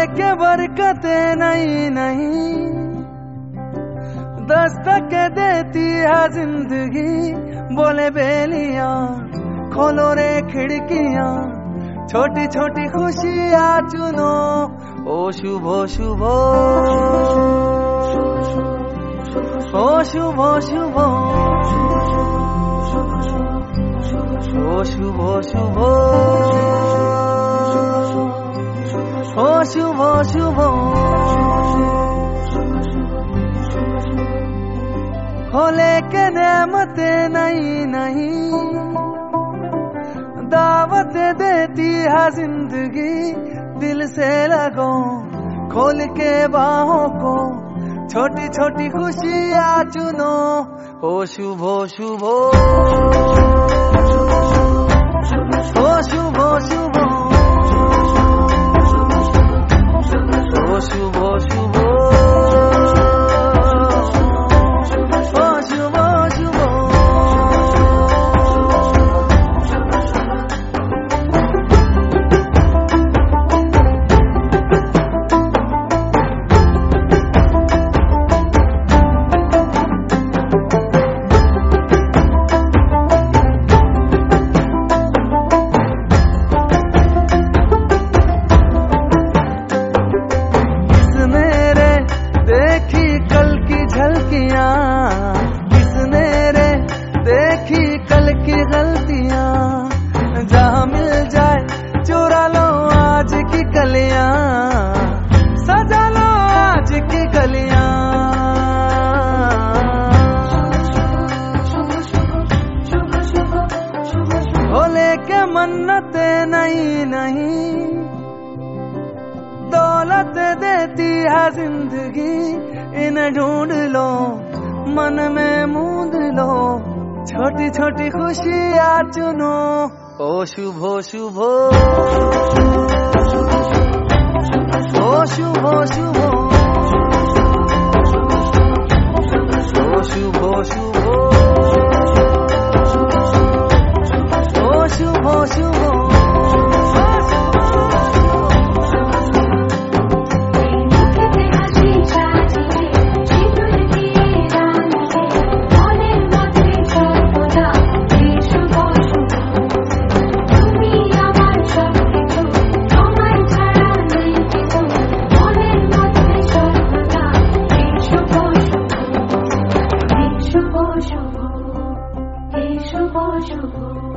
के बरकते नहीं नहीं दस्तक देती है जिंदगी। बोले बेलियां खोलो रे खिड़कियां, छोटी छोटी खुशियां चुनो। ओ शुभो शुभो, ओ शुभो शुभो, ओ शुभो शुभो, ओ शुभो शुभो। खोले के नेमते नहीं नहीं दावत देती है जिंदगी। दिल से लगो खोल के बाहों को, छोटी छोटी खुशियां चुनो। ओ शुभो शुभो, ओ शुभो शुभो, ओ शुभो शुभो, ओ शुभो शुभो। किसने रे देखी कल की गलतियां, जहां मिल जाए चुरा लो आज की कलियां, सजा लो आज की गलियां। भोले के मन्नते नहीं नहीं दौलत देती है जिंदगी। इन्हें ढूंढ लो मन में मूंद लो, छोटी छोटी खुशियां चुनो। ओ शुभो शुभो, ओ शुभो शुभो, ओ शुभो शुभो, ओ शुभो शुभो। শুভ শুভ।